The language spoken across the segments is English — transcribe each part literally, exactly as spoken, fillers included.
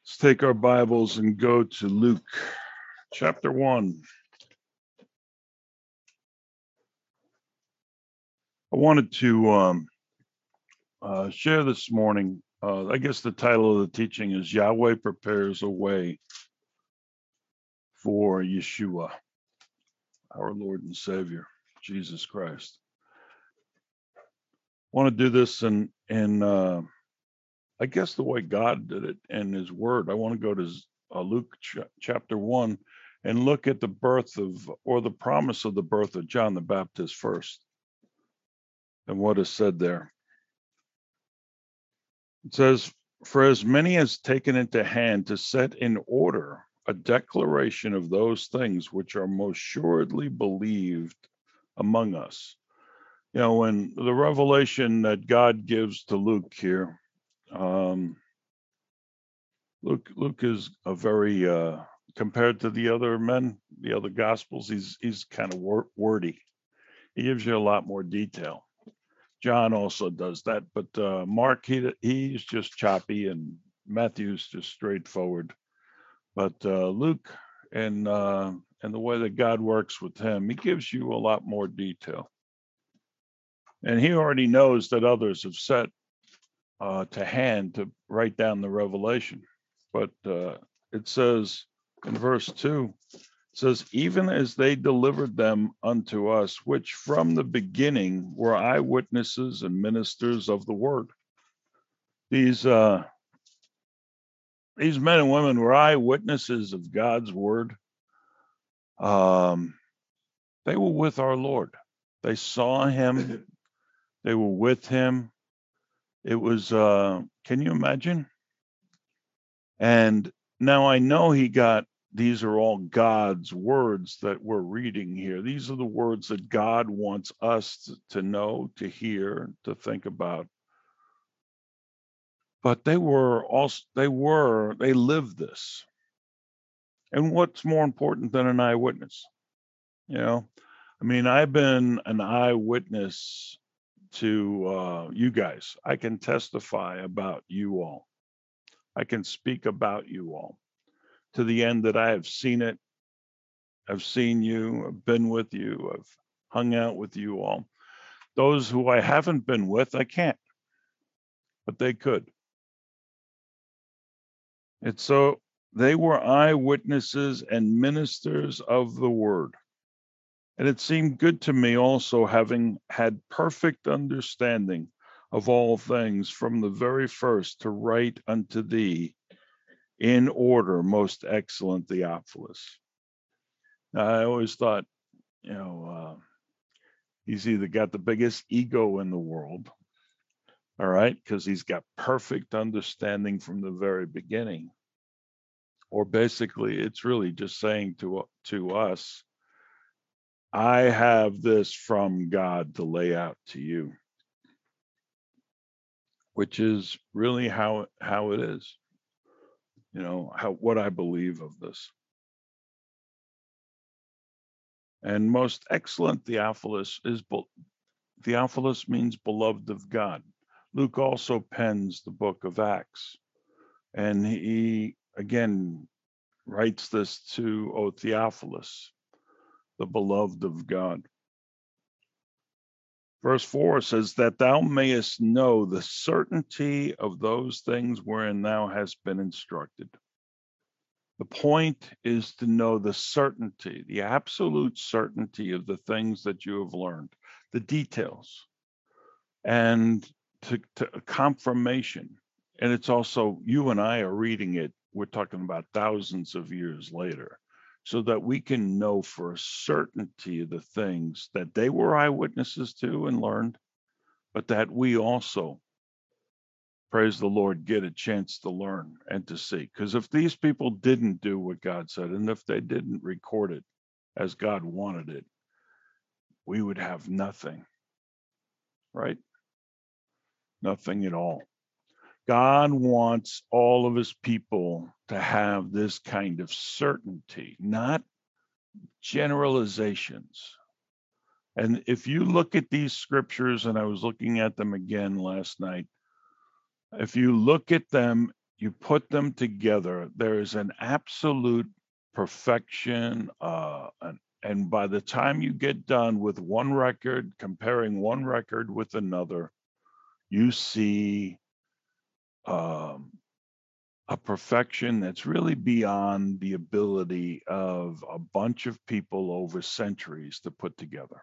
Let's take our Bibles and go to Luke chapter one. I wanted to um, uh, share this morning. Uh, I guess the title of the teaching is Yahweh Prepares a Way for Yeshua, our Lord and Savior, Jesus Christ. I want to do this in, in uh, I guess the way God did it in His Word. I want to go to uh, Luke ch- chapter one and look at the birth of, or the promise of the birth of John the Baptist first, and what is said there. It says, "For as many as taken into hand to set in order a declaration of those things which are most assuredly believed among us." You know, when the revelation that God gives to Luke here, um, Luke Luke is a very uh, compared to the other men, the other gospels, he's he's kind of wor- wordy. He gives you a lot more detail. John also does that, but uh, Mark he he's just choppy, and Matthew's just straightforward. But uh, Luke and uh, and the way that God works with him, he gives you a lot more detail, and he already knows that others have set uh, to hand to write down the revelation. But uh, it says in verse two, it says, "Even as they delivered them unto us, which from the beginning were eyewitnesses and ministers of the word." These uh, these men and women were eyewitnesses of God's word. Um, they were with our Lord. They saw him. They were with him. It was, uh, can you imagine? And now I know he got, these are all God's words that we're reading here. These are the words that God wants us to, to know, to hear, to think about. But they were also, they were, they lived this. And what's more important than an eyewitness? You know, I mean, I've been an eyewitness to uh, you guys. I can testify about you all. I can speak about you all to the end that I have seen it. I've seen you, I've been with you, I've hung out with you all. Those who I haven't been with, I can't, but they could. And so they were eyewitnesses and ministers of the word. And it seemed good to me also, having had perfect understanding of all things from the very first, to write unto thee in order, most excellent Theophilus. Now, I always thought, you know, uh, he's either got the biggest ego in the world, all right, because he's got perfect understanding from the very beginning, or basically it's really just saying to to us, I have this from God to lay out to you, which is really how how it is, you know, how what I believe of this. And most excellent Theophilus is Theophilus means beloved of God. Luke also pens the book of Acts, and he again writes this to, O Theophilus, the beloved of God. Verse four says, that thou mayest know the certainty of those things wherein thou hast been instructed. The point is to know the certainty, the absolute certainty of the things that you have learned, the details, and to, to confirmation. And it's also, you and I are reading it, we're talking about thousands of years later, so that we can know for a certainty the things that they were eyewitnesses to and learned, but that we also, praise the Lord, get a chance to learn and to see. Because if these people didn't do what God said, and if they didn't record it as God wanted it, we would have nothing, right? Nothing at all. God wants all of his people to have this kind of certainty, not generalizations. And if you look at these scriptures, and I was looking at them again last night, if you look at them you put them together, there is an absolute perfection. Uh, and, and by the time you get done with one record, comparing one record with another, you see um, a perfection that's really beyond the ability of a bunch of people over centuries to put together.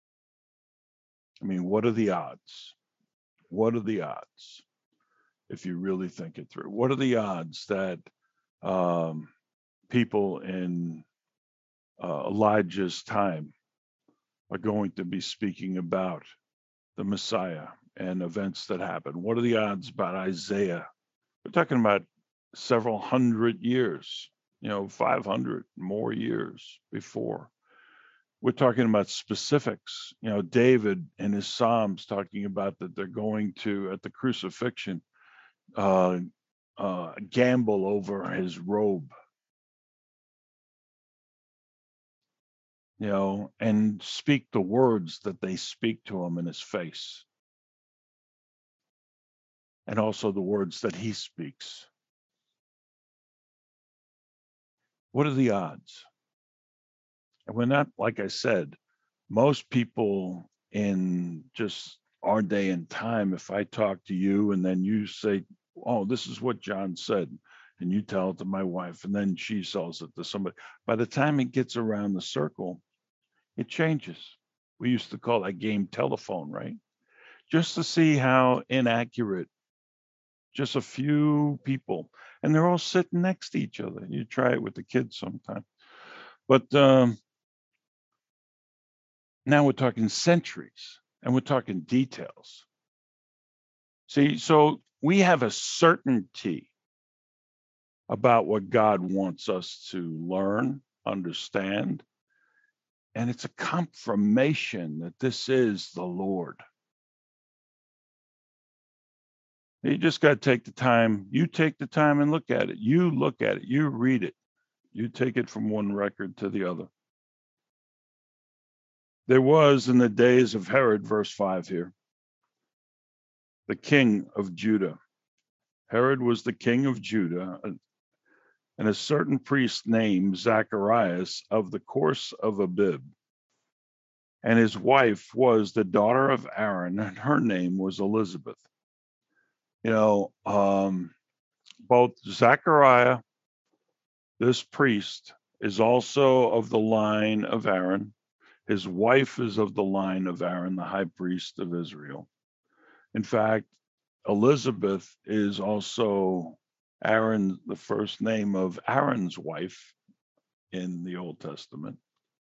I mean, what are the odds? What are the odds? If you really think it through, what are the odds that um, people in uh, Elijah's time are going to be speaking about the Messiah and events that happen? What are the odds about Isaiah? We're talking about several hundred years, you know, five hundred more years before. We're talking about specifics. You know, David in his Psalms talking about that they're going to, at the crucifixion, uh, uh, gamble over his robe, you know, and speak the words that they speak to him in his face, and also the words that he speaks. What are the odds? And we're not, like I said, most people in just our day and time, if I talk to you and then you say, oh, this is what John said, and you tell it to my wife, and then she sells it to somebody, by the time it gets around the circle, it changes. We used to call that game telephone, right? Just to see how inaccurate just a few people, and they're all sitting next to each other. You try it with the kids sometime. But um, now we're talking centuries and we're talking details. See, so we have a certainty about what God wants us to learn, understand, and it's a confirmation that this is the Lord. You just got to take the time. You take the time and look at it. You look at it. You read it. You take it from one record to the other. There was in the days of Herod, verse five here, the king of Judah. Herod was the king of Judah, and a certain priest named Zacharias of the course of Abib. And his wife was the daughter of Aaron, and her name was Elizabeth. You know, um, both Zachariah, this priest, is also of the line of Aaron. His wife is of the line of Aaron, the high priest of Israel. In fact, Elizabeth is also Aaron, the first name of Aaron's wife in the Old Testament.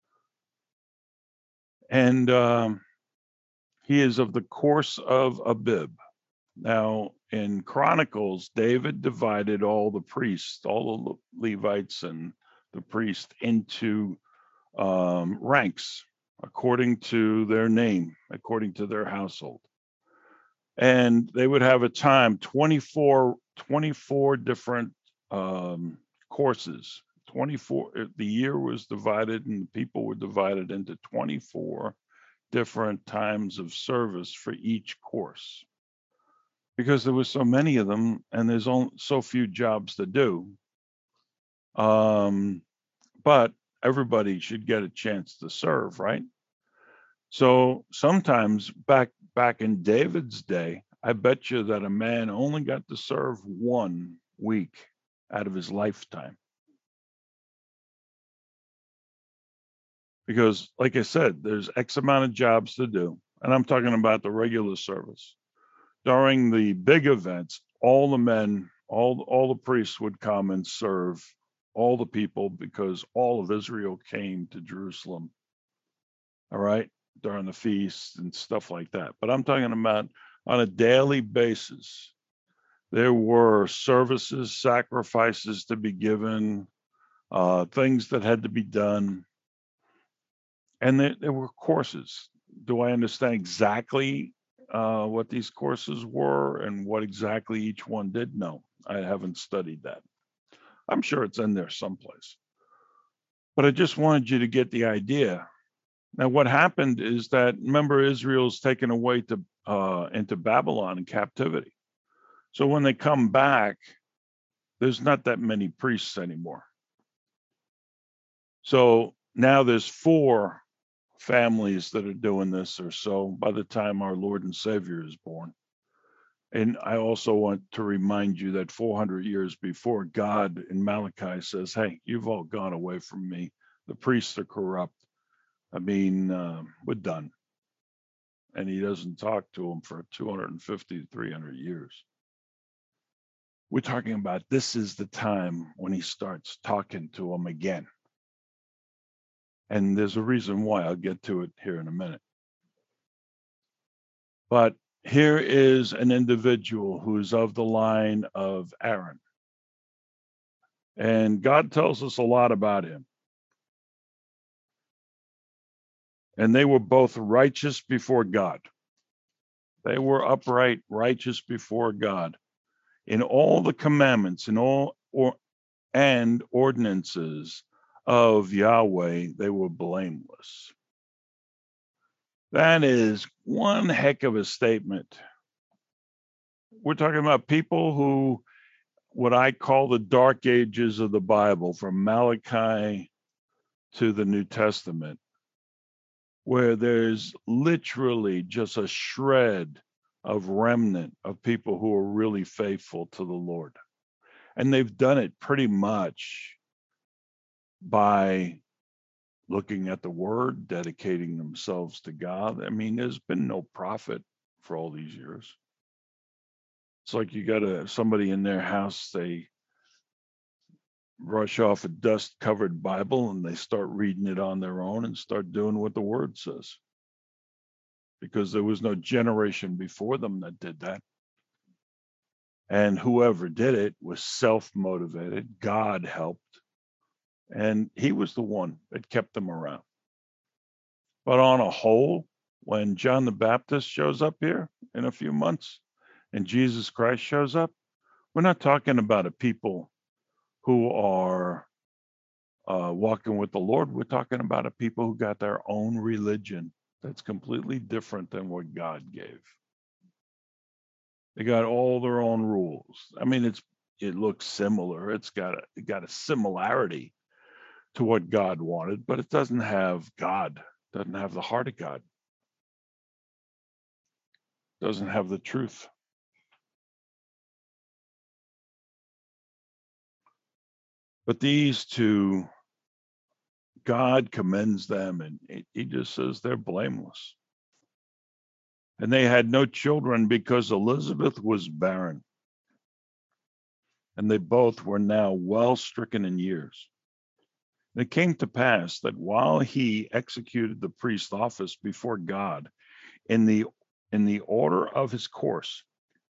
And um, he is of the course of Abib. Now, in Chronicles, David divided all the priests, all the Levites and the priests into um, ranks according to their name, according to their household. And they would have a time, twenty-four, twenty-four different um, courses. twenty-four, the year was divided and the people were divided into twenty-four different times of service for each course. Because there was so many of them and there's only so few jobs to do. Um, but everybody should get a chance to serve, right? So sometimes back back in David's day, I bet you that a man only got to serve one week out of his lifetime. Because, like I said, there's X amount of jobs to do. And I'm talking about the regular service. During the big events, all the men, all, all the priests would come and serve all the people because all of Israel came to Jerusalem. All right. During the feasts and stuff like that. But I'm talking about on a daily basis, there were services, sacrifices to be given, uh, things that had to be done. And there, there were courses. Do I understand exactly uh, what these courses were and what exactly each one did? No, I haven't studied that. I'm sure it's in there someplace. But I just wanted you to get the idea. Now, what happened is that, remember, Israel's taken away to uh, into Babylon in captivity. So when they come back, there's not that many priests anymore. So now there's four families that are doing this or so by the time our Lord and Savior is born. And I also want to remind you that four hundred years before, God in Malachi says, hey, you've all gone away from me. The priests are corrupt. I mean, uh, we're done. And he doesn't talk to them for two hundred fifty to three hundred years. We're talking about this is the time when he starts talking to them again. And there's a reason why. I'll get to it here in a minute. But here is an individual who is of the line of Aaron. And God tells us a lot about him. And they were both righteous before God. They were upright, righteous before God. In all the commandments, in all or and ordinances of Yahweh, they were blameless. That is one heck of a statement. We're talking about people who, what I call the dark ages of the Bible, from Malachi to the New Testament, where there's literally just a shred of remnant of people who are really faithful to the Lord. And they've done it pretty much by looking at the word, dedicating themselves to God. I mean, there's been no prophet for all these years. It's like you got a somebody in their house, they brush off a dust covered Bible and they start reading it on their own and start doing what the word says. Because there was no generation before them that did that. And whoever did it was self-motivated. God helped. And he was the one that kept them around. But on a whole, when John the Baptist shows up here in a few months and Jesus Christ shows up, we're not talking about a people who are uh, walking with the Lord. We're talking about a people who got their own religion that's completely different than what God gave. They got all their own rules. I mean, it's it looks similar. It's got a it got a similarity to what God wanted, but it doesn't have God. Doesn't have the heart of God. Doesn't have the truth. But these two, God commends them, and he just says they're blameless. And they had no children because Elizabeth was barren. And they both were now well stricken in years. And it came to pass that while he executed the priest's office before God in the in the order of his course,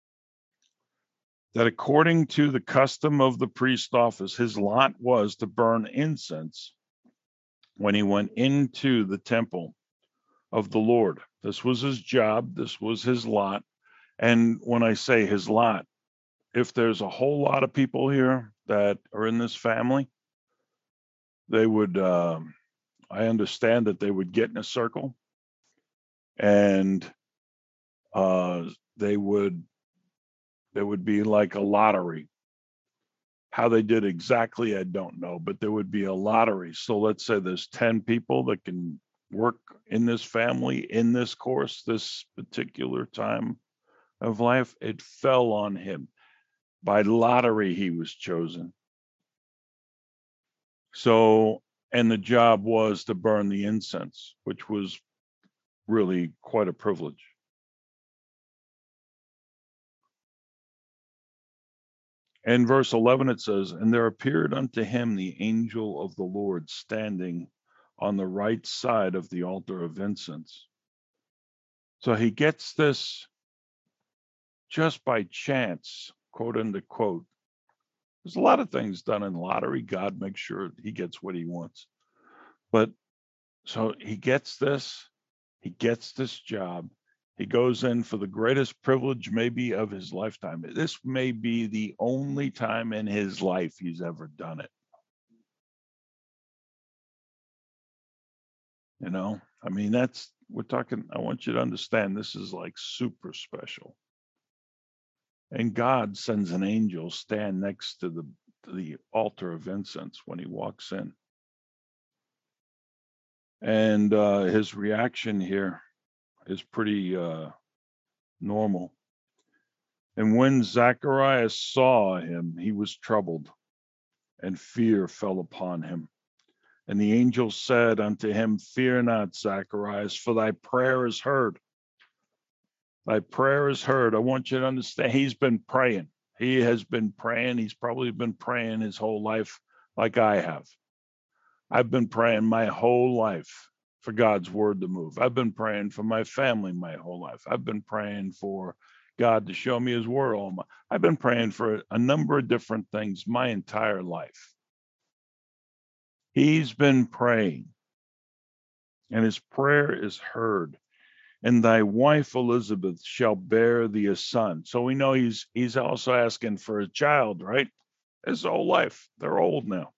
that according to the custom of the priest's office, his lot was to burn incense when he went into the temple of the Lord. This was his job. This was his lot. And when I say his lot, if there's a whole lot of people here that are in this family, they would, um, I understand that they would get in a circle and uh, they would, there would be like a lottery. How they did exactly, I don't know, but there would be a lottery. So let's say there's ten people that can work in this family, in this course, this particular time of life. It fell on him. By lottery, he was chosen. So, and the job was to burn the incense, which was really quite a privilege. In verse eleven, it says, and there appeared unto him the angel of the Lord standing on the right side of the altar of incense. So he gets this just by chance, quote unquote. There's a lot of things done in lottery. God makes sure he gets what he wants. But so he gets this, he gets this job. He goes in for the greatest privilege maybe of his lifetime. This may be the only time in his life he's ever done it. You know, I mean, that's, we're talking, I want you to understand this is like super special. And God sends an angel stand next to the, to the altar of incense when he walks in. And uh, his reaction here is pretty uh, normal. And when Zacharias saw him, he was troubled, and fear fell upon him. And the angel said unto him, Fear not, Zacharias, for thy prayer is heard. Thy prayer is heard. I want you to understand, he's been praying. He has been praying. He's probably been praying his whole life like I have. I've been praying my whole life for God's word to move. I've been praying for my family my whole life. I've been praying for God to show me his word all my, I've been praying for a number of different things my entire life. He's been praying, and his prayer is heard. And thy wife Elizabeth shall bear thee a son. So we know he's he's also asking for a child, right? His whole life. They're old now.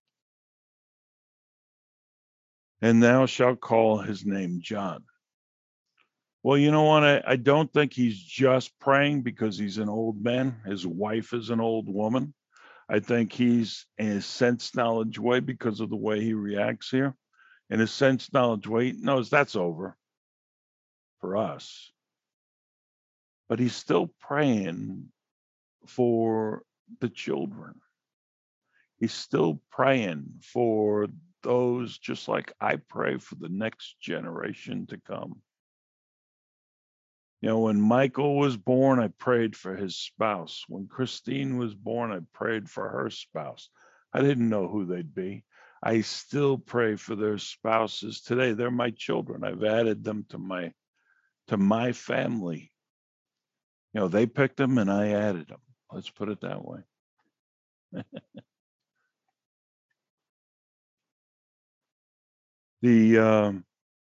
And thou shalt call his name John. Well, you know what? I, I don't think he's just praying because he's an old man. His wife is an old woman. I think he's in his sense knowledge way, because of the way he reacts here. In his sense knowledge way, he knows that's over for us. But he's still praying for the children. He's still praying for those, just like I pray for the next generation to come. You know, when Michael was born, I prayed for his spouse. When Christine was born, I prayed for her spouse. I didn't know who they'd be. I still pray for their spouses today. They're my children. I've added them to my to my family. You know, they picked them and I added them. Let's put it that way. the um,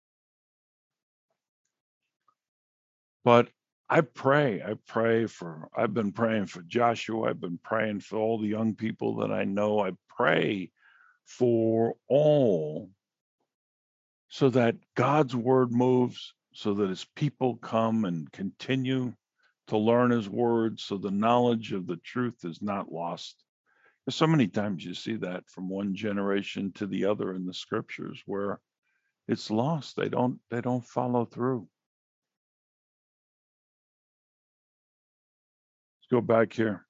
but I pray. I pray for. I've been praying for Joshua. I've been praying for all the young people that I know. I pray for all, so that God's word moves, so that his people come and continue to learn his word, so the knowledge of the truth is not lost. There's so many times you see that from one generation to the other in the scriptures where it's lost. They don't they don't follow through. Let's go back here.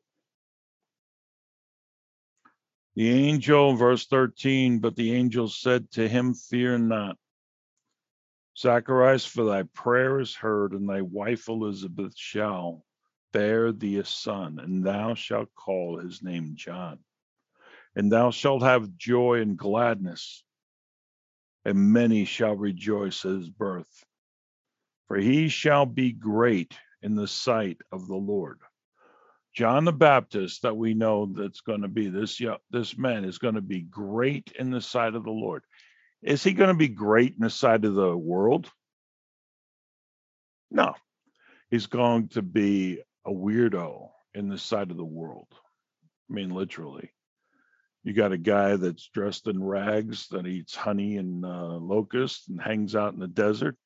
The angel, verse thirteen, but the angel said to him, Fear not, Zacharias, for thy prayer is heard, and thy wife Elizabeth shall bear thee a son, and thou shalt call his name John. And thou shalt have joy and gladness, and many shall rejoice at his birth. For he shall be great in the sight of the Lord. John the Baptist, that we know that's going to be this, this man is going to be great in the sight of the Lord. Is he going to be great in the sight of the world? No. He's going to be a weirdo in the sight of the world. I mean, literally. You got a guy that's dressed in rags that eats honey and uh, locusts and hangs out in the desert.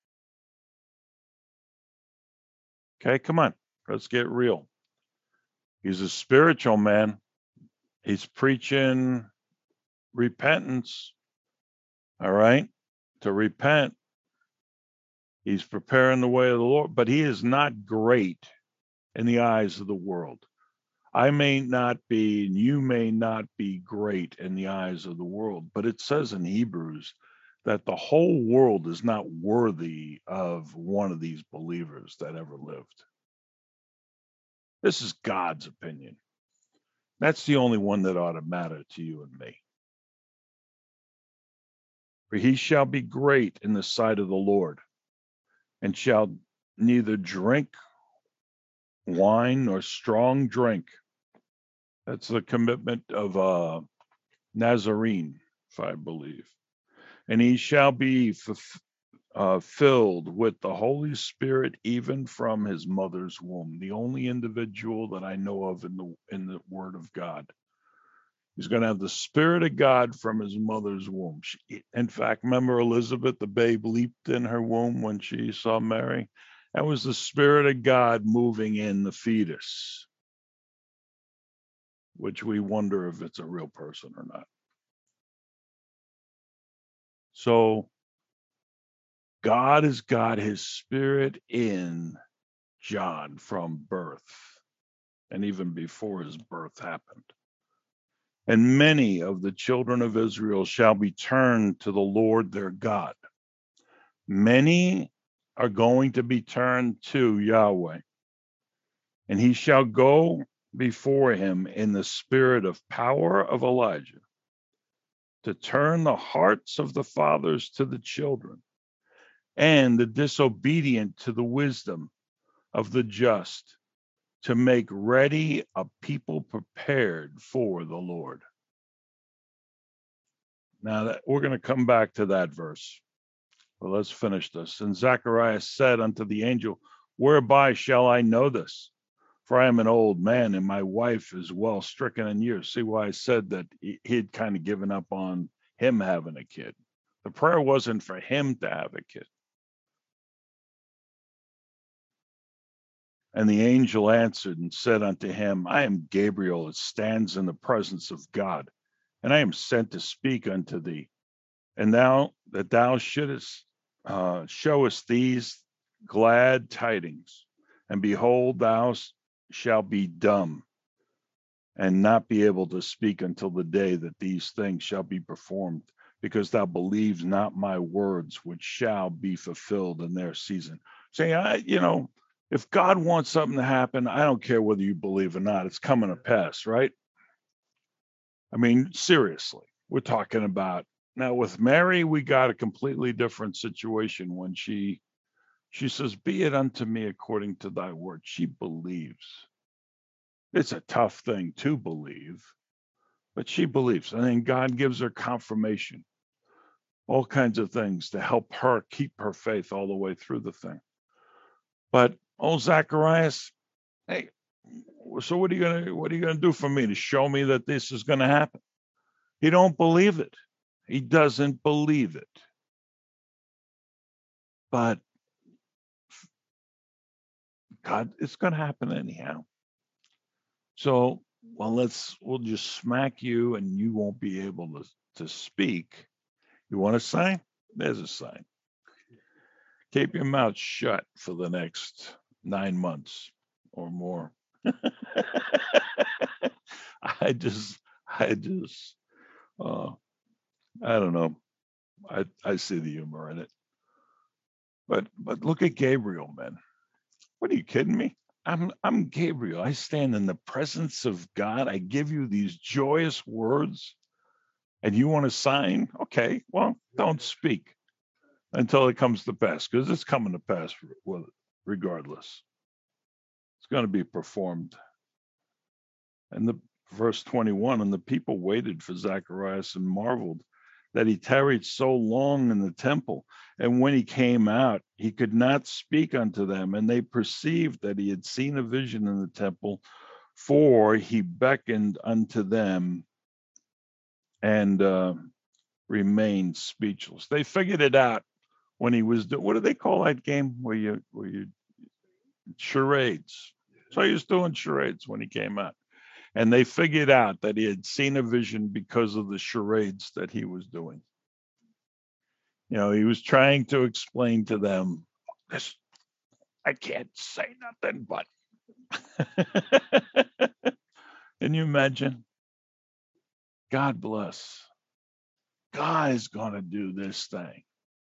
Okay, come on. Let's get real. He's a spiritual man. He's preaching repentance. All right. To repent. He's preparing the way of the Lord, but he is not great in the eyes of the world. I may not be, and you may not be great in the eyes of the world, but it says in Hebrews that the whole world is not worthy of one of these believers that ever lived. This is God's opinion. That's the only one that ought to matter to you and me. For he shall be great in the sight of the Lord, and shall neither drink wine nor strong drink. That's the commitment of a Nazarene, if I believe. And he shall be f- uh, filled with the Holy Spirit even from his mother's womb. The only individual that I know of in the in the Word of God. He's going to have the Spirit of God from his mother's womb. She, in fact, remember Elizabeth, the babe leaped in her womb when she saw Mary. That was the Spirit of God moving in the fetus, which we wonder if it's a real person or not. So God has got his Spirit in John from birth, and even before his birth happened. And many of the children of Israel shall be turned to the Lord their God. Many are going to be turned to Yahweh, and he shall go before him in the spirit of power of Elijah, to turn the hearts of the fathers to the children, and the disobedient to the wisdom of the just, to make ready a people prepared for the Lord. Now that we're going to come back to that verse. But let's finish this. And Zacharias said unto the angel, whereby shall I know this? For I am an old man, and my wife is well stricken in years. See why I said that he'd kind of given up on him having a kid. The prayer wasn't for him to have a kid. And the angel answered and said unto him, I am Gabriel that stands in the presence of God, and I am sent to speak unto thee, and thou that thou shouldest uh, showest these glad tidings. And behold, thou shalt be dumb, and not be able to speak until the day that these things shall be performed, because thou believest not my words, which shall be fulfilled in their season. Saying, I, you know, if God wants something to happen, I don't care whether you believe or not, it's coming to pass, right? I mean, seriously, we're talking about now with Mary, we got a completely different situation when she she says, be it unto me according to thy word. She believes. It's a tough thing to believe, but she believes. And then God gives her confirmation, all kinds of things to help her keep her faith all the way through the thing. But old Zacharias, hey, so what are you gonna what are you gonna do for me to show me that this is gonna happen? He don't believe it. He doesn't believe it. But God, it's gonna happen anyhow. So, well, let's we'll just smack you and you won't be able to, to speak. You want a sign? There's a sign. Keep your mouth shut for the next nine months or more. I just, I just, uh, I don't know. I, I see the humor in it. But, but look at Gabriel, man. What are you kidding me? I'm, I'm Gabriel. I stand in the presence of God. I give you these joyous words, and you want a sign? Okay, well, don't speak until it comes to pass, because it's coming to pass regardless. It's going to be performed. And the verse twenty-one, and the people waited for Zacharias and marveled that he tarried so long in the temple. And when he came out, he could not speak unto them. And they perceived that he had seen a vision in the temple, for he beckoned unto them and uh, remained speechless. They figured it out when he was doing, what do they call that game where you, where you, charades. So he was doing charades when he came out. And they figured out that he had seen a vision because of the charades that he was doing. You know, he was trying to explain to them, this, I can't say nothing but. Can you imagine? God bless. God is going to do this thing.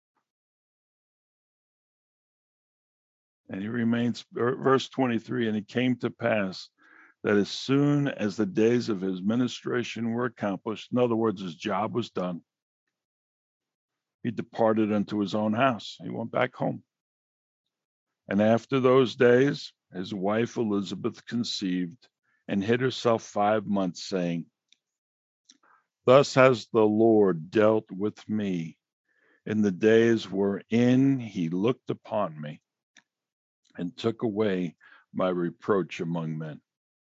And he remains, verse twenty-three, and it came to pass that as soon as the days of his ministration were accomplished, in other words, his job was done, he departed unto his own house. He went back home. And after those days, his wife Elizabeth conceived and hid herself five months, saying, thus has the Lord dealt with me in the days wherein he looked upon me and took away my reproach among men.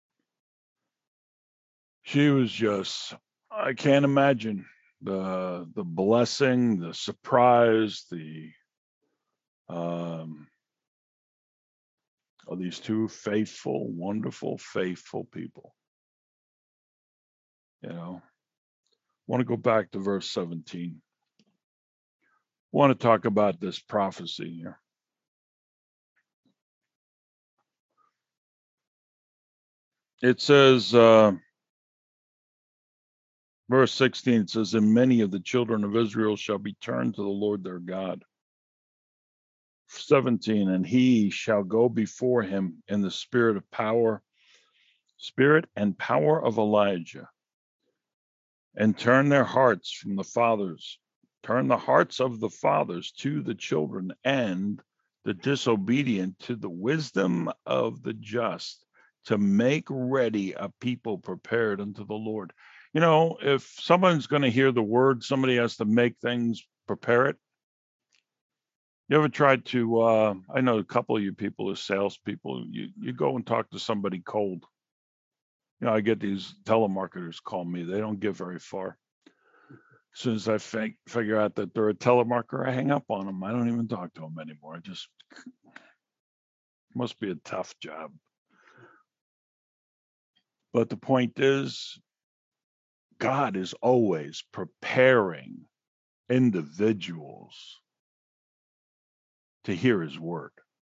She was just, I can't imagine the the blessing, the surprise, the um, of these two faithful, wonderful, faithful people. You know, I want to go back to verse seventeen. I want to talk about this prophecy here. It says, uh, verse sixteen, it says, and many of the children of Israel shall be turned to the Lord their God. seventeen, and he shall go before him in the spirit of power, spirit and power of Elijah, and turn their hearts from the fathers, turn the hearts of the fathers to the children, and the disobedient to the wisdom of the just, to make ready a people prepared unto the Lord. You know, if someone's going to hear the word, somebody has to make things, prepare it. You ever tried to, uh, I know a couple of you people are salespeople, you, you go and talk to somebody cold. You know, I get these telemarketers call me, they don't get very far. As soon as I fig- figure out that they're a telemarketer, I hang up on them. I don't even talk to them anymore. I just, must be a tough job. But the point is, God is always preparing individuals to hear his word.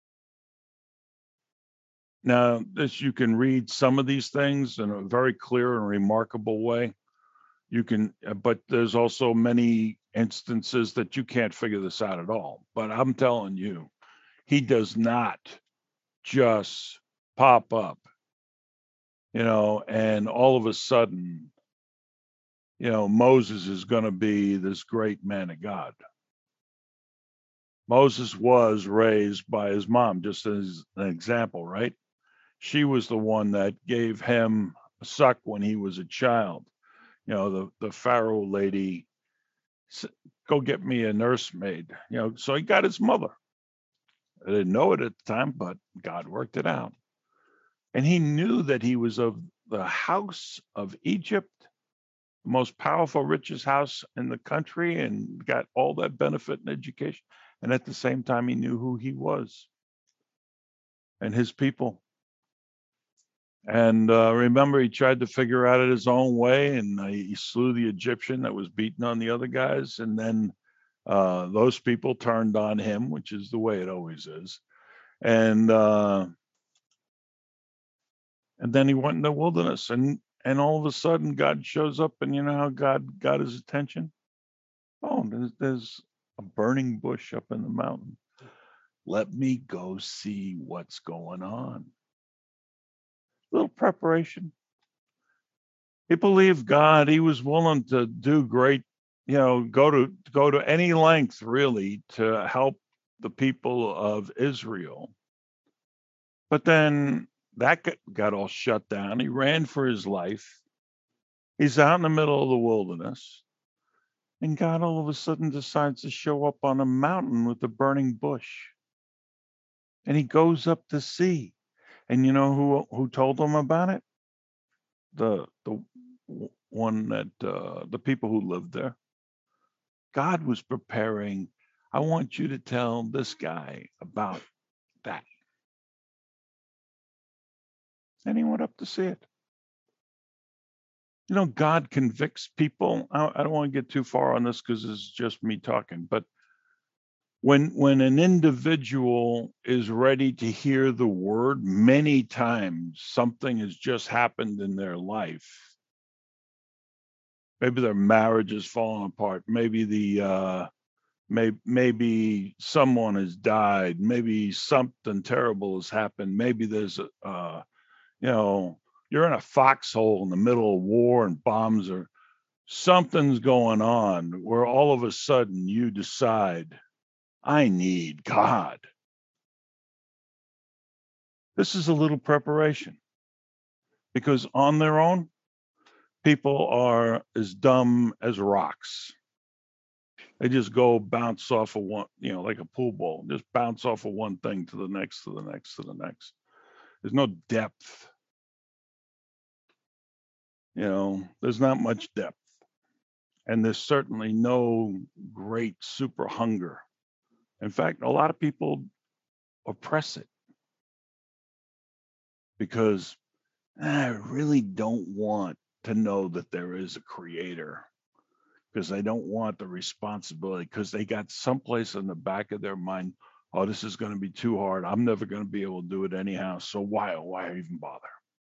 Now, this you can read some of these things in a very clear and remarkable way. You can, uh, but there's also many instances that you can't figure this out at all. But I'm telling you, he does not just pop up, you know, and all of a sudden, you know, Moses is going to be this great man of God. Moses was raised by his mom, just as an example, right? She was the one that gave him a suck when he was a child. You know, the, the Pharaoh lady said, go get me a nursemaid. You know, so he got his mother. I didn't know it at the time, but God worked it out. And he knew that he was of the house of Egypt, the most powerful, richest house in the country, and got all that benefit and education. And at the same time, he knew who he was and his people. And uh, remember, he tried to figure out it his own way, and uh, he slew the Egyptian that was beating on the other guys. And then uh, those people turned on him, which is the way it always is. And uh, and then he went in the wilderness, and and all of a sudden, God shows up, and you know how God got his attention? Oh, there's, there's a burning bush up in the mountain. Let me go see what's going on. Little preparation. He believed God. He was willing to do great, you know, go to go to any length really to help the people of Israel. But then that got, got all shut down. He ran for his life. He's out in the middle of the wilderness. And God all of a sudden decides to show up on a mountain with a burning bush. And he goes up to see. And you know who who told him about it? The the one that uh, the people who lived there. God was preparing. I want you to tell this guy about that. And he went up to see it. You know, God convicts people. I, I don't want to get too far on this because it's just me talking. But when when an individual is ready to hear the word, many times something has just happened in their life. Maybe their marriage is falling apart. Maybe the uh, maybe maybe someone has died. Maybe something terrible has happened. Maybe there's a uh, you know, you're in a foxhole in the middle of war and bombs are something's going on where all of a sudden you decide, I need God. This is a little preparation because on their own, people are as dumb as rocks. They just go bounce off of one, you know, like a pool ball, just bounce off of one thing to the next, to the next, to the next. There's no depth. You know, there's not much depth. And there's certainly no great super hunger. In fact, a lot of people oppress it. because I really don't want to know that there is a creator, because they don't want the responsibility, because they got someplace in the back of their mind, oh, this is going to be too hard. I'm never going to be able to do it anyhow. So why, why even bother?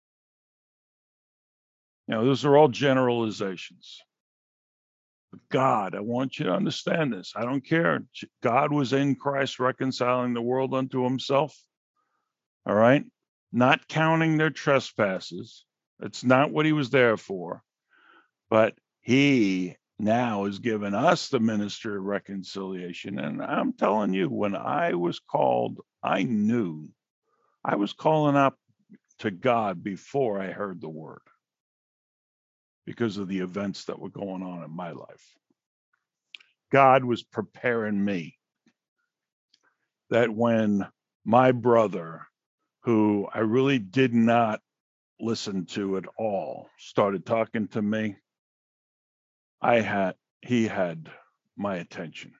You know, those are all generalizations. But God, I want you to understand this. I don't care. God was in Christ reconciling the world unto himself. All right. Not counting their trespasses. That's not what he was there for. But he now has given us the ministry of reconciliation. And I'm telling you, when I was called, I knew I was calling up to God before I heard the word, because of the events that were going on in my life. God was preparing me that when my brother, who I really did not listen to at all, started talking to me, I had he had my attention.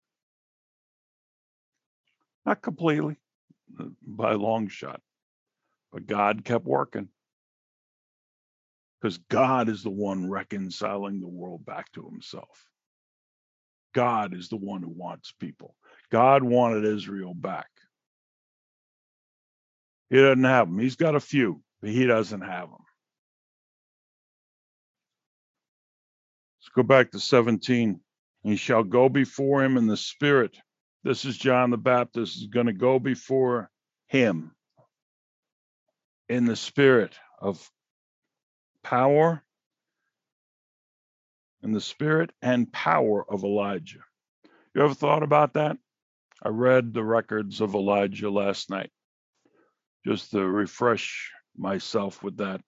Not completely, by a long shot, but God kept working, because God is the one reconciling the world back to himself. God is the one who wants people. God wanted Israel back. He doesn't have them. He's got a few, but he doesn't have them. Let's go back to seventeen. He shall go before him in the spirit. This is John the Baptist is going to go before him in the spirit of power, in the spirit and power of Elijah. You ever thought about that? I read the records of Elijah last night, just to refresh myself with that.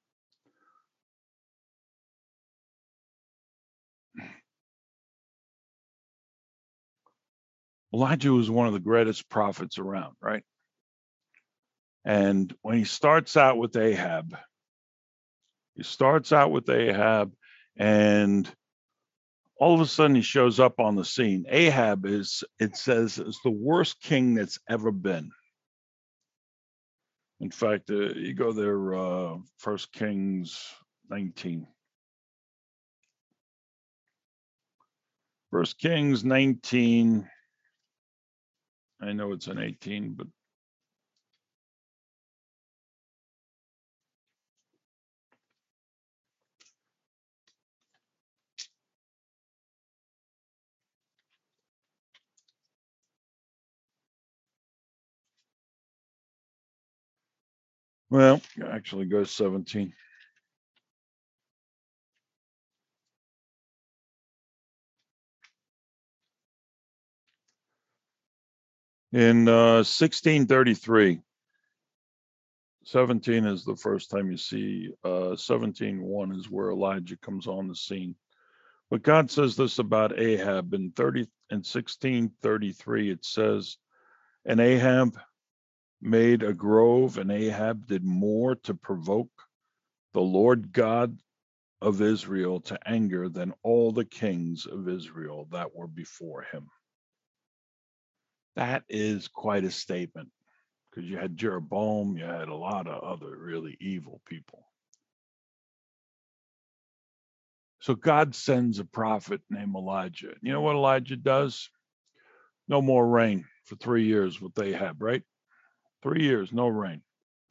Elijah was one of the greatest prophets around, right? And when he starts out with Ahab, he starts out with Ahab, and all of a sudden he shows up on the scene. Ahab is, it says, is the worst king that's ever been. In fact, uh, you go there, uh, First Kings nineteen. First Kings nineteen. I know it's an eighteen, but well, actually go seventeen. In uh, sixteen thirty-three, seventeen is the first time you see, uh, seventeen one is where Elijah comes on the scene. But God says this about Ahab in thirty in sixteen thirty-three. It says, and Ahab made a grove, and Ahab did more to provoke the Lord God of Israel to anger than all the kings of Israel that were before him. That is quite a statement, because you had Jeroboam, you had a lot of other really evil people. So God sends a prophet named Elijah. You know what Elijah does? No more rain for three years with Ahab, right? Three years, no rain.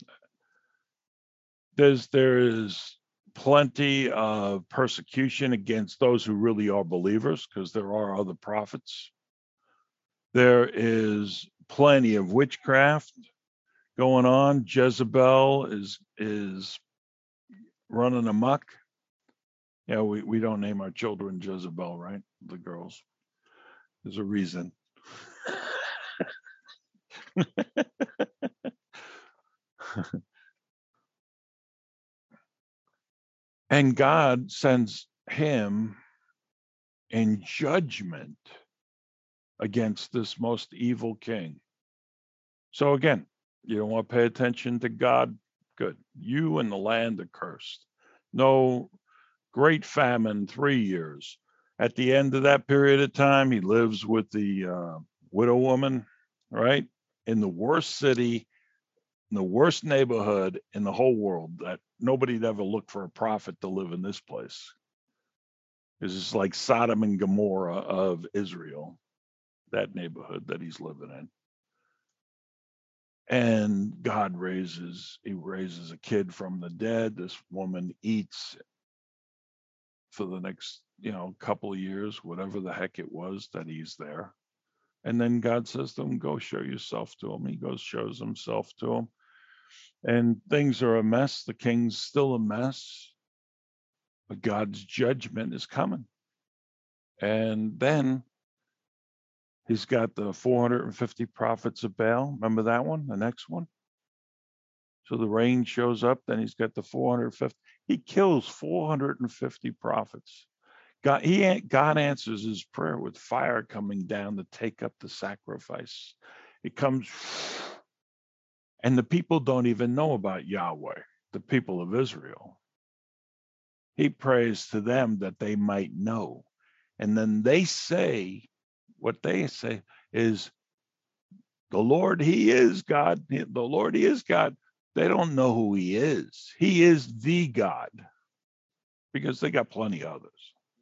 There's there is plenty of persecution against those who really are believers, because there are other prophets. There is plenty of witchcraft going on. Jezebel is is running amok. Yeah, we, we don't name our children Jezebel, right? The girls. There's a reason. And God sends him in judgment against this most evil king. So again, you don't want to pay attention to God? Good. You and the land are cursed. No, great famine, three years. At the end of that period of time, he lives with the uh, widow woman, right? In the worst city the worst neighborhood in the whole world that nobody'd ever look for a prophet to live in this place. This is like Sodom and Gomorrah of Israel, that neighborhood that he's living in. And God raises, he raises a kid from the dead. This woman eats for the next, you know, couple of years, whatever the heck it was that he's there. And then God says to him, go show yourself to him. He goes, shows himself to him. And things are a mess. The king's still a mess. But God's judgment is coming. And then he's got the four hundred fifty prophets of Baal. Remember that one? The next one? So the rain shows up, then he's got the four hundred fifty. He kills four hundred fifty prophets. God, he, God answers his prayer with fire coming down to take up the sacrifice. It comes, and the people don't even know about Yahweh, the people of Israel. He prays to them that they might know. And then they say, what they say is, the Lord, he is God. The Lord, he is God. They don't know who he is. He is the God, because they got plenty of others.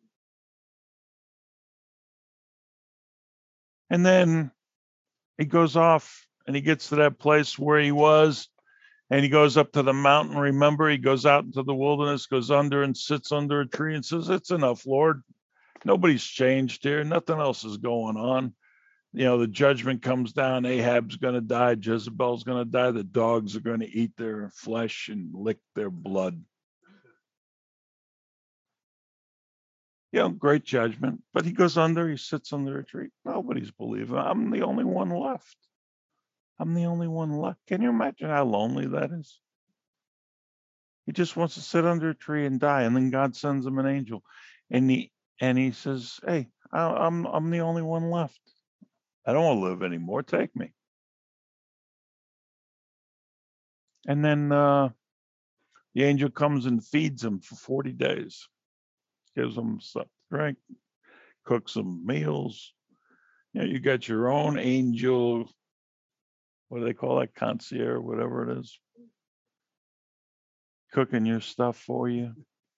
And then he goes off and he gets to that place where he was, and he goes up to the mountain. Remember, he goes out into the wilderness, goes under and sits under a tree and says, it's enough, Lord. Nobody's changed here. Nothing else is going on. You know, the judgment comes down. Ahab's going to die. Jezebel's going to die. The dogs are going to eat their flesh and lick their blood. You know, great judgment. But he goes under, he sits under a tree. Nobody's believing. I'm the only one left. I'm the only one left. Can you imagine how lonely that is? He just wants to sit under a tree and die. And then God sends him an angel. And he and he says, hey, I, I'm I'm the only one left. I don't want to live anymore. Take me. And then uh, the angel comes and feeds him for forty days. Gives him something to drink, cooks some meals. You know, you got your own angel, what do they call that, concierge, whatever it is, cooking your stuff for you.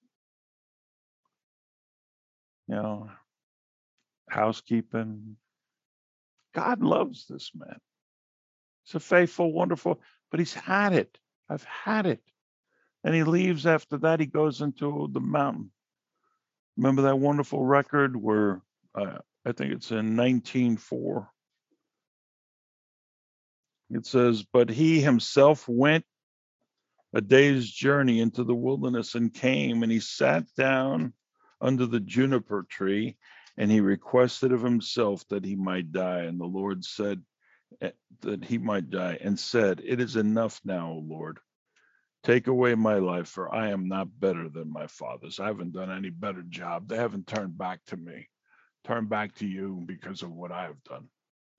You know, housekeeping. God loves this man. He's a faithful, wonderful, but he's had it. I've had it. And he leaves after that. He goes into the mountain. Remember that wonderful record where uh, I think it's in nineteen oh four. It says, but he himself went a day's journey into the wilderness and came, and he sat down under the juniper tree, and he requested of himself that he might die. And the Lord said eh, that he might die, and said, it is enough now, O Lord. Take away my life, for I am not better than my fathers. I haven't done any better job. They haven't turned back to me. Turn back to you because of what I have done.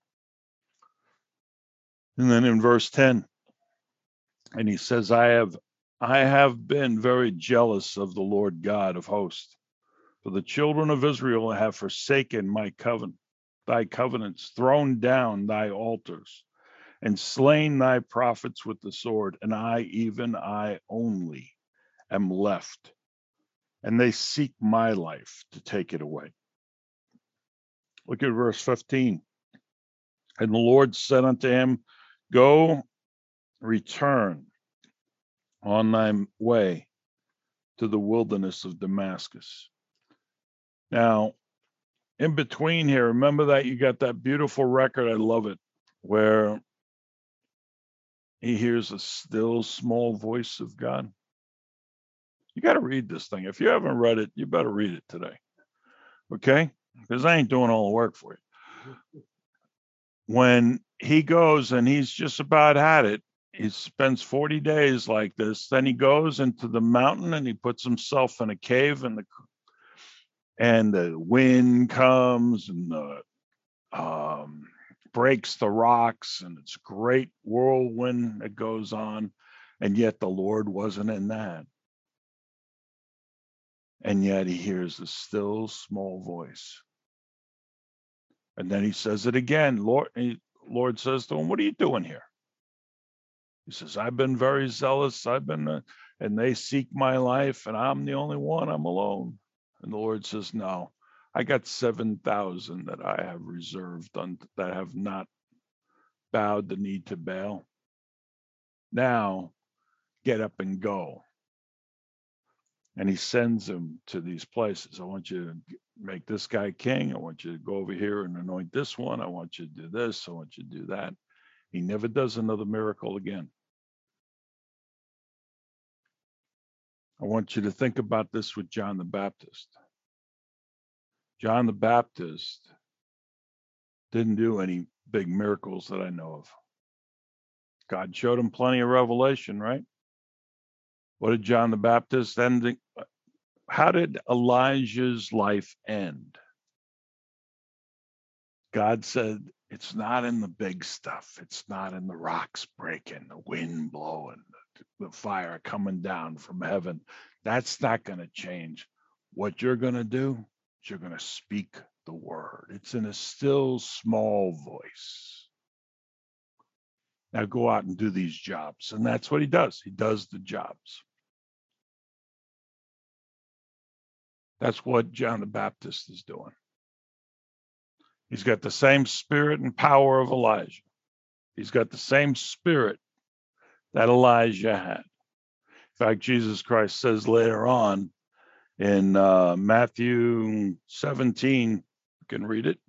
And then in verse ten, and he says, I have I have been very jealous of the Lord God of hosts, for the children of Israel have forsaken my covenant, thy covenants, thrown down thy altars, and slain thy prophets with the sword, and I, even I only, am left, and they seek my life to take it away. Look at verse fifteen. And the Lord said unto him, go, return on thy way to the wilderness of Damascus. Now, in between here, remember that you got that beautiful record, I love it, where he hears a still small voice of God. You got to read this thing. If you haven't read it, you better read it today. Okay? Because I ain't doing all the work for you. When he goes and he's just about had it, he spends forty days like this. Then he goes into the mountain and he puts himself in a cave, and the and the wind comes and the um, breaks the rocks, and it's a great whirlwind that goes on, and yet the Lord wasn't in that. And yet he hears a still small voice. And then he says it again. Lord, he, Lord says to him, what are you doing here? He says, I've been very zealous. I've been, uh, and they seek my life, and I'm the only one. I'm alone. And the Lord says, no, I got seven thousand that I have reserved on, that have not bowed the knee to Baal. Now get up and go. And he sends them to these places. I want you to make this guy king. I want you to go over here and anoint this one. I want you to do this. I want you to do that. He never does another miracle again. I want you to think about this with John the Baptist. John the Baptist didn't do any big miracles that I know of. God showed him plenty of revelation, right? What did John the Baptist end? How did Elijah's life end? God said, it's not in the big stuff. It's not in the rocks breaking, the wind blowing, the fire coming down from heaven. That's not going to change. What you're going to do is you're going to speak the word. It's in a still small voice. Now go out and do these jobs. And that's what he does. He does the jobs. That's what John the Baptist is doing. He's got the same spirit and power of Elijah. He's got the same spirit that Elijah had. In fact, Jesus Christ says later on in uh, Matthew seventeen, you can read it.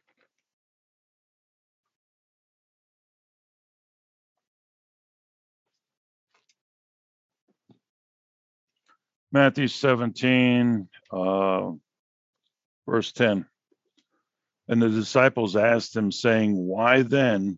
Matthew seventeen, uh, verse ten. And the disciples asked him, saying, why then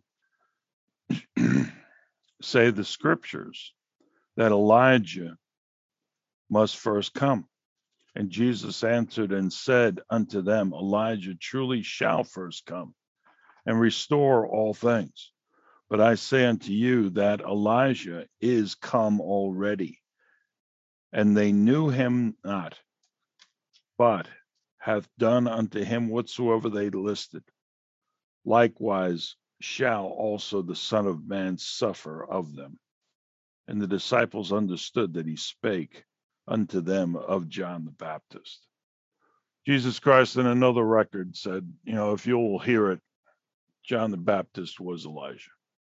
say the scriptures that Elijah must first come? And Jesus answered and said unto them, Elijah truly shall first come and restore all things. But I say unto you that Elijah is come already, and they knew him not, but hath done unto him whatsoever they listed. Likewise shall also the Son of Man suffer of them. And the disciples understood that he spake unto them of John the Baptist. Jesus Christ in another record said, you know, if you'll hear it, John the Baptist was Elijah.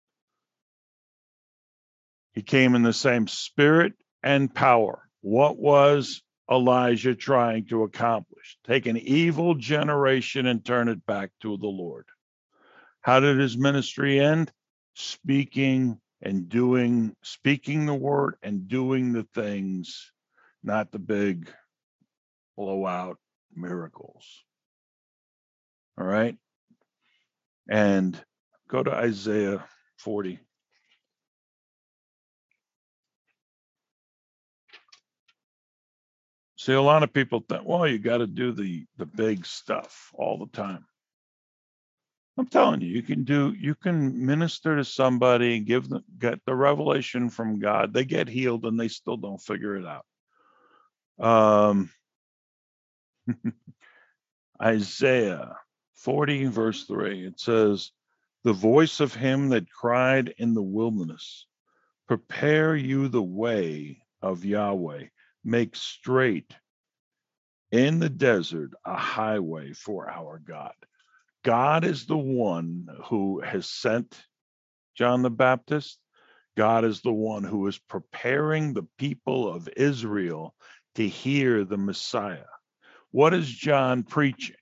He came in the same spirit and power. What was Elijah trying to accomplish? Take an evil generation and turn it back to the Lord. How did his ministry end? Speaking and doing, speaking the word and doing the things, not the big blowout miracles. All right. And go to Isaiah forty. See, a lot of people think, well, you got to do the the big stuff all the time. I'm telling you, you can do, you can minister to somebody, give them, get the revelation from God. They get healed and they still don't figure it out. Um, Isaiah forty, verse three, it says, the voice of him that cried in the wilderness, prepare you the way of Yahweh, make straight in the desert a highway for our God. God is the one who has sent John the Baptist. God is the one who is preparing the people of Israel to hear the Messiah. What is John preaching?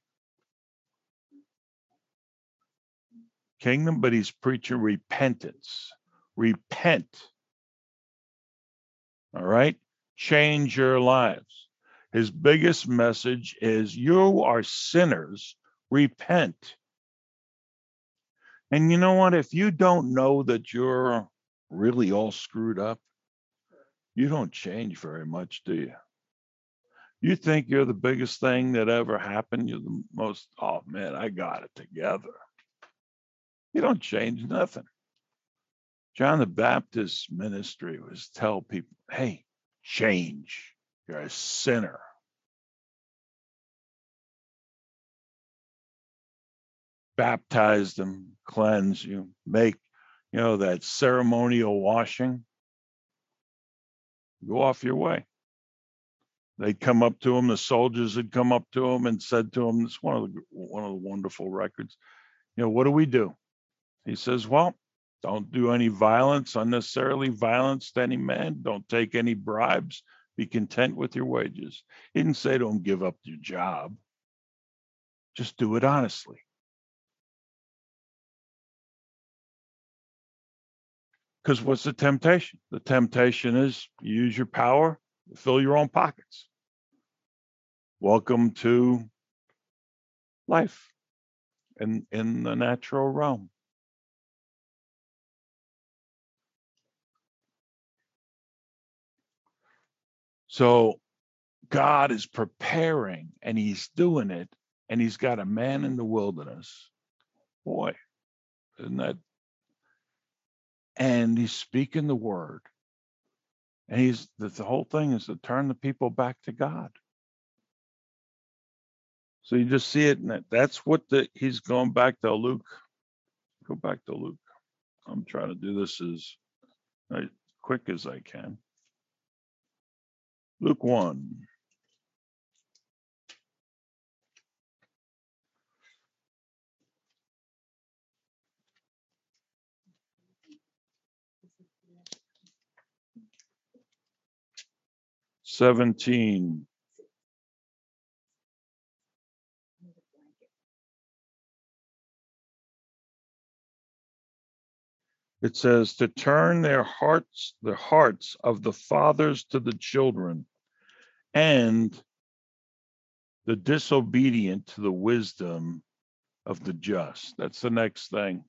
Kingdom, but he's preaching repentance. Repent. All right? Change your lives. His biggest message is you are sinners, repent. And you know what? If you don't know that you're really all screwed up, you don't change very much, do you? You think you're the biggest thing that ever happened. You're the most, oh man, I got it together. You don't change nothing. John the Baptist's ministry was tell people, hey, change. You're a sinner. Baptize them, cleanse you, make, you know, that ceremonial washing, go off your way. They'd come up to him, the soldiers had come up to him and said to him, it's one of the one of the wonderful records, you know, what do we do? He says, well, don't do any violence, unnecessarily violence to any man. Don't take any bribes. Be content with your wages. He didn't say to him, give up your job. Just do it honestly. Because what's the temptation? The temptation is you use your power to fill your own pockets. Welcome to life in, in the natural realm. So God is preparing and he's doing it, and he's got a man in the wilderness. Boy, isn't that? And he's speaking the word. And he's the, the whole thing is to turn the people back to God. So you just see it, and that, that's what the he's going back to Luke. Go back to Luke. I'm trying to do this as, as quick as I can. Luke one. seventeen. It says to turn their hearts, the hearts of the fathers to the children, and the disobedient to the wisdom of the just. That's the next thing.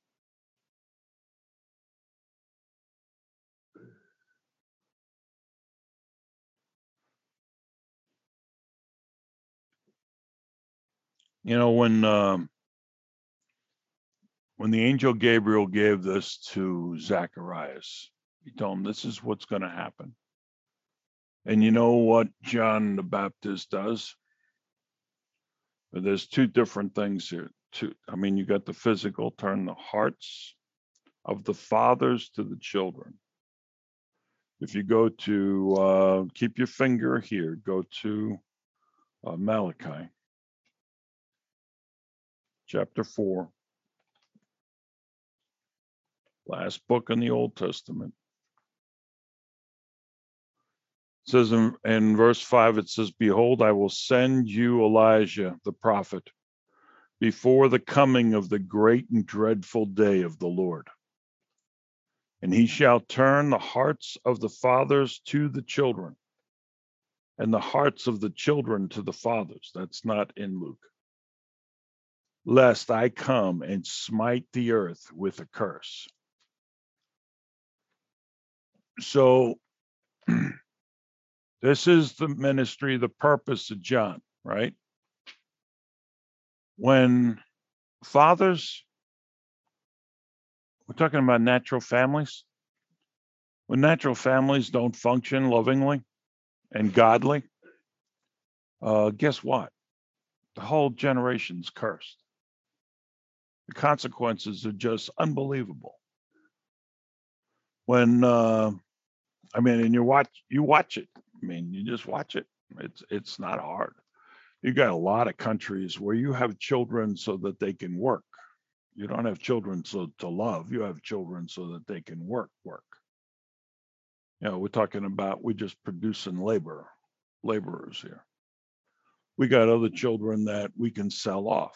You know, when um, when the angel Gabriel gave this to Zacharias, he told him this is what's going to happen. And you know what John the Baptist does? There's two different things here. Two, I mean, you got the physical, turn the hearts of the fathers to the children. If you go to, uh, keep your finger here, go to uh, Malachi, chapter four, last book in the Old Testament. It says in, in verse five, it says, behold, I will send you Elijah, the prophet, before the coming of the great and dreadful day of the Lord. And he shall turn the hearts of the fathers to the children, and the hearts of the children to the fathers. That's not in Luke. Lest I come and smite the earth with a curse. So this is the ministry, the purpose of John, right? When fathers, we're talking about natural families. When natural families don't function lovingly and godly, uh, guess what? The whole generation's cursed. The consequences are just unbelievable. When uh, I mean, and you watch, you watch it. I mean, you just watch it. It's it's not hard. You got a lot of countries where you have children so that they can work. You don't have children so to love. You have children so that they can work. Work. You know, we're talking about we just producing labor, laborers here. We got other children that we can sell off.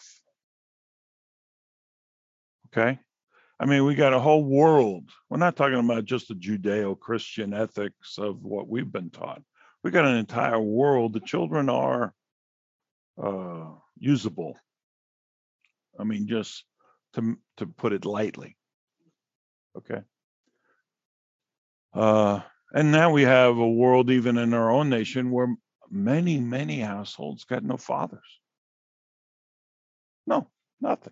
Okay. I mean, we got a whole world. We're not talking about just the Judeo-Christian ethics of what we've been taught. We got an entire world. The children are uh, usable. I mean, just to to put it lightly. Okay. Uh, and now we have a world, even in our own nation, where many, many households got no fathers. No, nothing.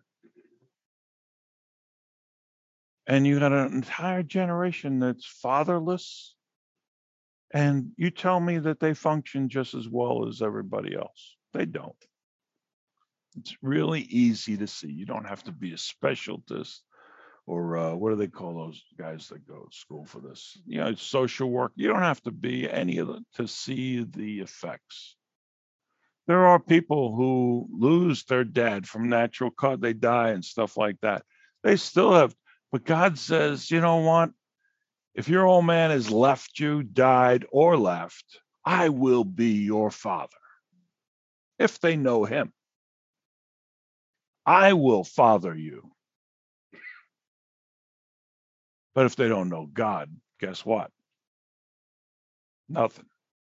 And you got an entire generation that's fatherless. And you tell me that they function just as well as everybody else. They don't. It's really easy to see. You don't have to be a specialist or uh, what do they call those guys that go to school for this? You know, social work. You don't have to be any of them to see the effects. There are people who lose their dad from natural cause, they die and stuff like that. They still have, but God says, you know what? If your old man has left you, died, or left, I will be your father. If they know him, I will father you. But if they don't know God, guess what? Nothing.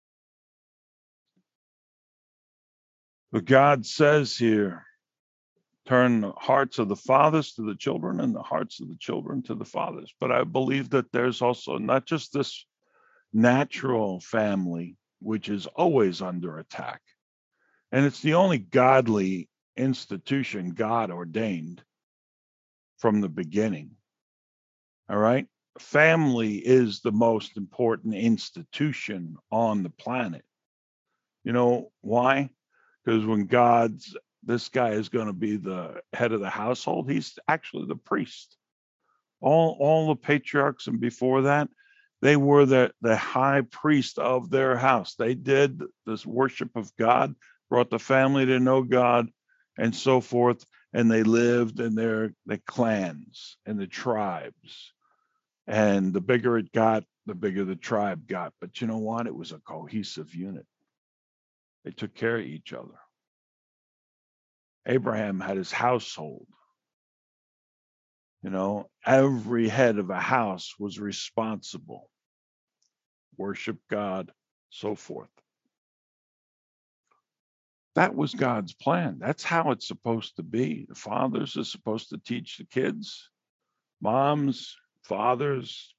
But God says here, turn the hearts of the fathers to the children and the hearts of the children to the fathers. But I believe that there's also not just this natural family, which is always under attack. And it's the only godly institution God ordained from the beginning. All right. Family is the most important institution on the planet. You know why? Because when God's, this guy is going to be the head of the household, he's actually the priest. All, all the patriarchs and before that, they were the, the high priest of their house. They did this worship of God, brought the family to know God, and so forth. And they lived in their the clans and the tribes. And the bigger it got, the bigger the tribe got. But you know what? It was a cohesive unit. They took care of each other. Abraham had his household. You know, every head of a house was responsible. Worship God, so forth. That was God's plan. That's how it's supposed to be. The fathers are supposed to teach the kids, moms, fathers.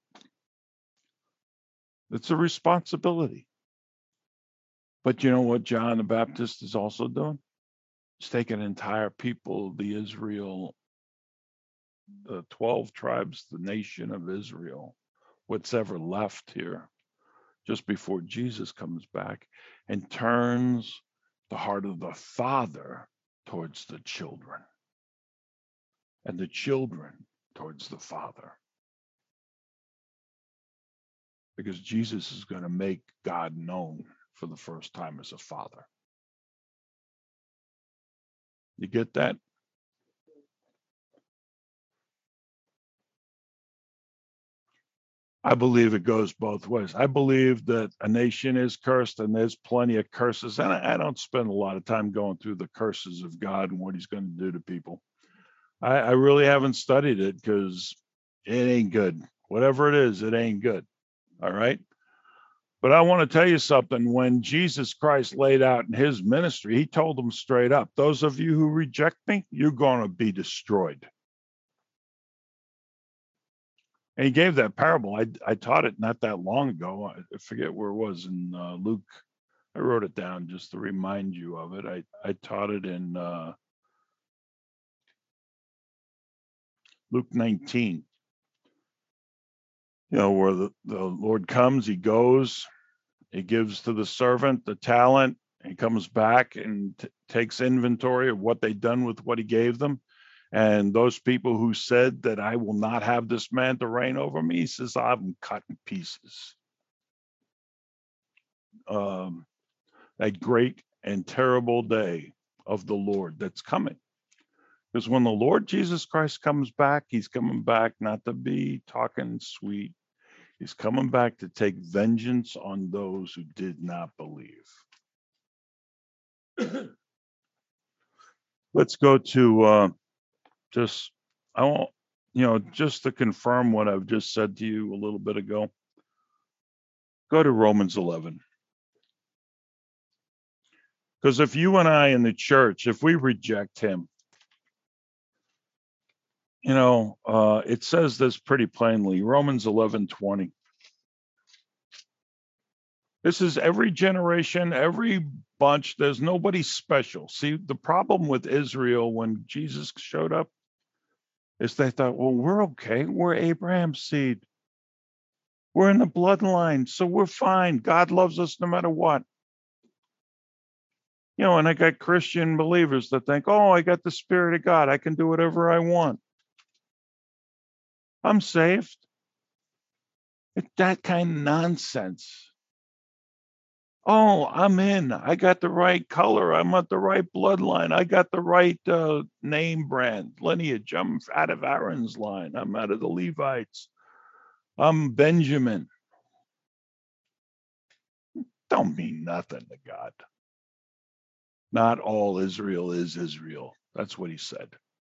It's a responsibility. But you know what John the Baptist is also doing? He's taking entire people, the Israel, the twelve tribes, the nation of Israel, what's ever left here, just before Jesus comes back, and turns the heart of the father towards the children, and the children towards the father. Because Jesus is going to make God known for the first time as a father. You get that? I believe it goes both ways. I believe that a nation is cursed, and there's plenty of curses. And I, I don't spend a lot of time going through the curses of God and what he's going to do to people. I, I really haven't studied it because it ain't good. Whatever it is, it ain't good. All right. But I want to tell you something. When Jesus Christ laid out in his ministry, he told them straight up, those of you who reject me, you're going to be destroyed. And he gave that parable. I, I taught it not that long ago. I forget where it was in uh, Luke. I wrote it down just to remind you of it. I, I taught it in uh, Luke nineteen. You know, where the, the Lord comes, he goes, he gives to the servant the talent, he comes back and t- takes inventory of what they've done with what he gave them. And those people who said that I will not have this man to reign over me, he says, I have them cut in pieces. Um, that great and terrible day of the Lord that's coming. Because when the Lord Jesus Christ comes back, he's coming back not to be talking sweet. He's coming back to take vengeance on those who did not believe. Let's go to uh, just, I want, you know, just to confirm what I've just said to you a little bit ago. Go to Romans eleven. Because if you and I in the church, if we reject him, you know, uh, it says this pretty plainly, Romans eleven twenty. This is every generation, every bunch. There's nobody special. See, the problem with Israel when Jesus showed up is they thought, well, we're okay. We're Abraham's seed. We're in the bloodline, so we're fine. God loves us no matter what. You know, and I got Christian believers that think, oh, I got the Spirit of God. I can do whatever I want. I'm saved. It's that kind of nonsense. Oh, I'm in. I got the right color. I'm at the right bloodline. I got the right uh, name brand, lineage. I'm out of Aaron's line. I'm out of the Levites. I'm Benjamin. Don't mean nothing to God. Not all Israel is Israel. That's what he said.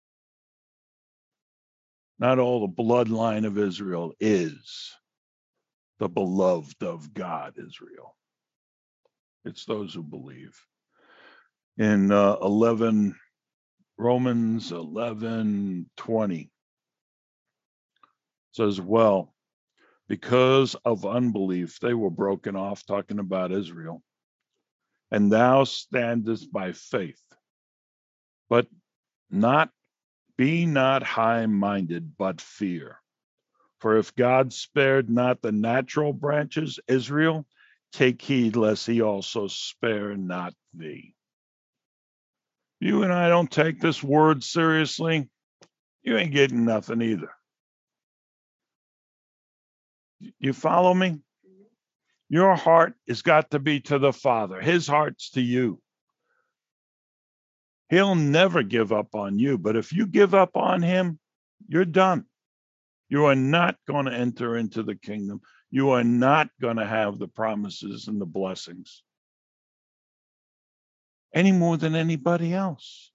Not all the bloodline of Israel is the beloved of God, Israel. It's those who believe. In uh, eleven, Romans eleven twenty says, well, because of unbelief, they were broken off, talking about Israel. And thou standest by faith, but not be not high-minded, but fear. For if God spared not the natural branches, Israel, take heed lest he also spare not thee. You and I don't take this word seriously, you ain't getting nothing either. You follow me? Your heart has got to be to the Father. His heart's to you. He'll never give up on you, but if you give up on him, you're done. You are not going to enter into the kingdom. You are not going to have the promises and the blessings any more than anybody else.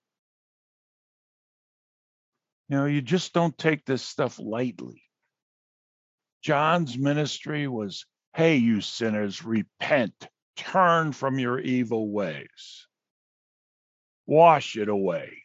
You know, you just don't take this stuff lightly. John's ministry was, hey, you sinners, repent, turn from your evil ways, wash it away.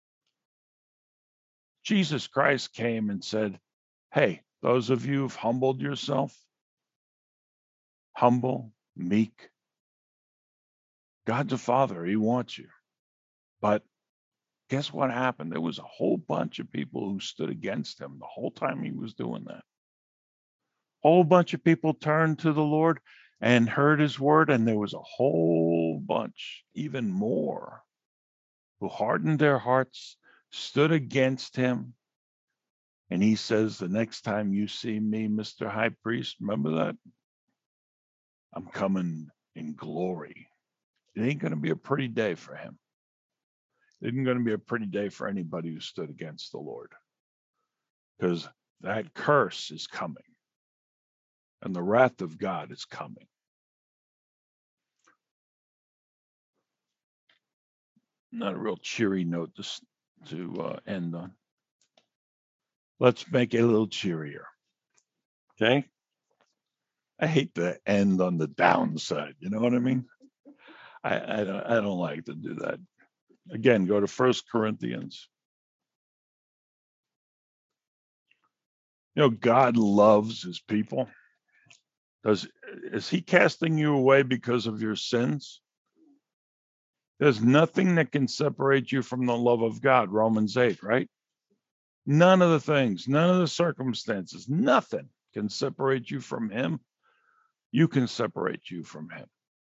Jesus Christ came and said, hey, those of you who've humbled yourself, humble, meek, God the Father, he wants you. But guess what happened? There was a whole bunch of people who stood against him the whole time he was doing that. A whole bunch of people turned to the Lord and heard his word, and there was a whole bunch, even more, who hardened their hearts, stood against him. And he says, the next time you see me, Mister High Priest, remember that? I'm coming in glory. It ain't going to be a pretty day for him. It isn't going to be a pretty day for anybody who stood against the Lord, because that curse is coming and the wrath of God is coming. Not a real cheery note to, to uh, end on. Let's make it a little cheerier. Okay? I hate to end on the downside. You know what I mean? I, I, don't, I don't like to do that. Again, go to First Corinthians. You know, God loves his people. Does is he casting you away because of your sins? There's nothing that can separate you from the love of God, Romans eight, right? None of the things, none of the circumstances, nothing can separate you from him. You can separate you from him.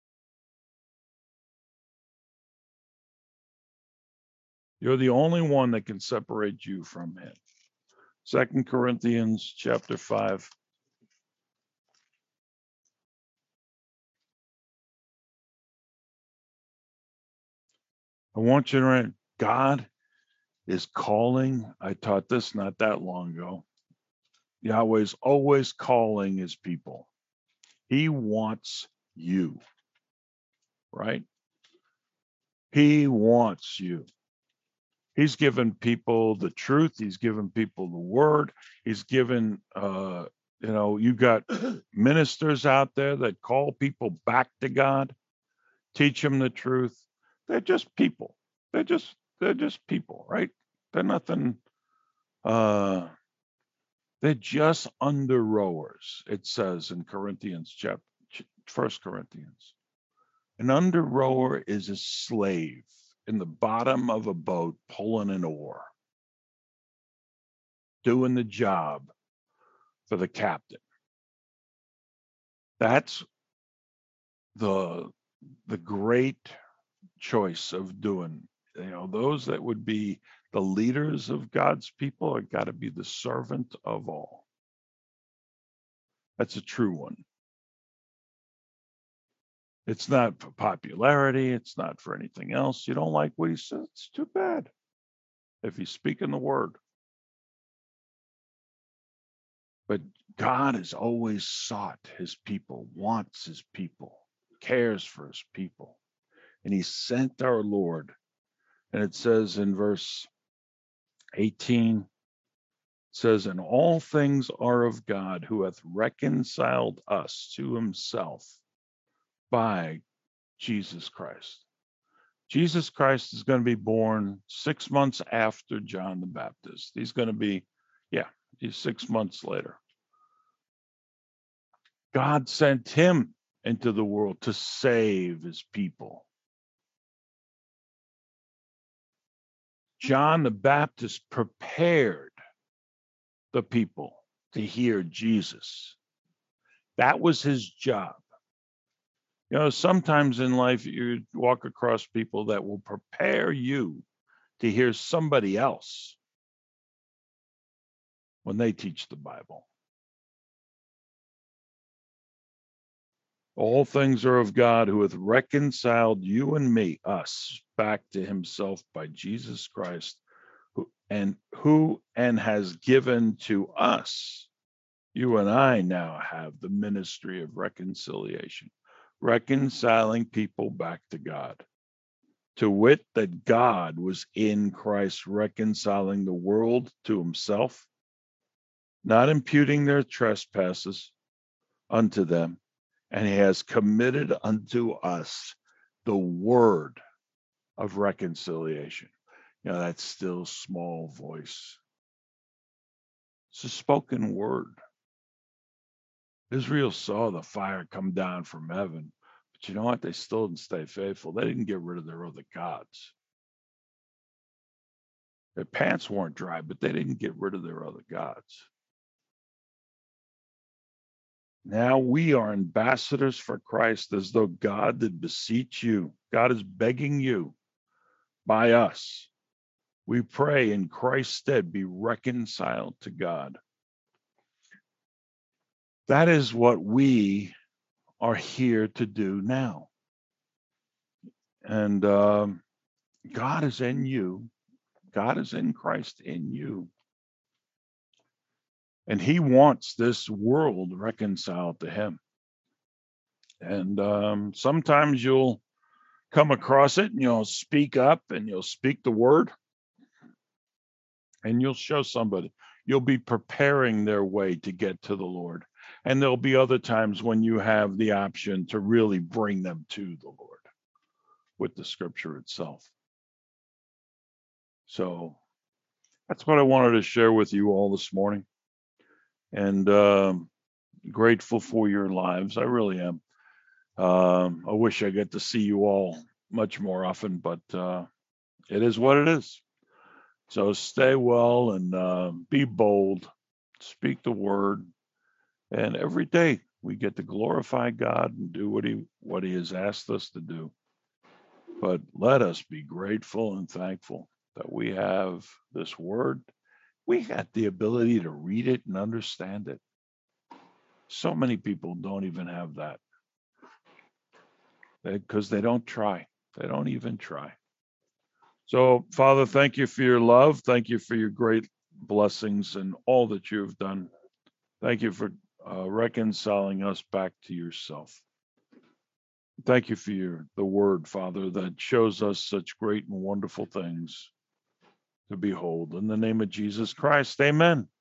You're the only one that can separate you from him. Second Corinthians chapter five. I want you to remember, God is calling. I taught this not that long ago. Yahweh is always calling his people. He wants you, right? He wants you. He's given people the truth. He's given people the word. He's given, uh, you know, you got ministers out there that call people back to God, teach them the truth. They're just people. They're just, they're just people, right? They're nothing, uh, they're just under rowers, it says in Corinthians, chapter, First Corinthians. An under rower is a slave in the bottom of a boat pulling an oar, doing the job for the captain. That's the the great choice of doing You know, those that would be the leaders of God's people are got to be the servant of all. That's a true one. It's not for popularity. It's not for anything else. You don't like what he says, it's too bad. If he's speaking the word. But God has always sought his people, wants his people, cares for his people. And he sent our Lord. And it says in verse eighteen, it says, and all things are of God, who hath reconciled us to himself by Jesus Christ. Jesus Christ is going to be born six months after John the Baptist. He's going to be, yeah, he's six months later. God sent him into the world to save his people. John the Baptist prepared the people to hear Jesus. That was his job. You know, sometimes in life you walk across people that will prepare you to hear somebody else when they teach the Bible. All things are of God, who hath reconciled you and me, us, back to himself by Jesus Christ, who and who and has given to us. You and I now have the ministry of reconciliation, reconciling people back to God. To wit, that God was in Christ reconciling the world to himself, not imputing their trespasses unto them, and he has committed unto us the word of reconciliation. You know, that still small voice. It's a spoken word. Israel saw the fire come down from heaven, but you know what? They still didn't stay faithful. They didn't get rid of their other gods. Their pants weren't dry, but they didn't get rid of their other gods. Now we are ambassadors for Christ, as though God did beseech you. God is begging you by us. We pray in Christ's stead, be reconciled to God. That is what we are here to do now. And um, God is in you. God is in Christ in you. And he wants this world reconciled to him. And um, sometimes you'll come across it and you'll speak up and you'll speak the word and you'll show somebody. You'll be preparing their way to get to the Lord. And there'll be other times when you have the option to really bring them to the Lord with the scripture itself. So that's what I wanted to share with you all this morning. And um, grateful for your lives. I really am. Um, I wish I get to see you all much more often, but uh, it is what it is. So stay well and uh, be bold, speak the word, and every day we get to glorify God and do what he what he has asked us to do. But let us be grateful and thankful that we have this word. We got the ability to read it and understand it. So many people don't even have that because they don't try. They don't even try. So, Father, thank you for your love. Thank you for your great blessings and all that you have done. Thank you for uh, reconciling us back to yourself. Thank you for your, the word, Father, that shows us such great and wonderful things to behold. In the name of Jesus Christ, amen.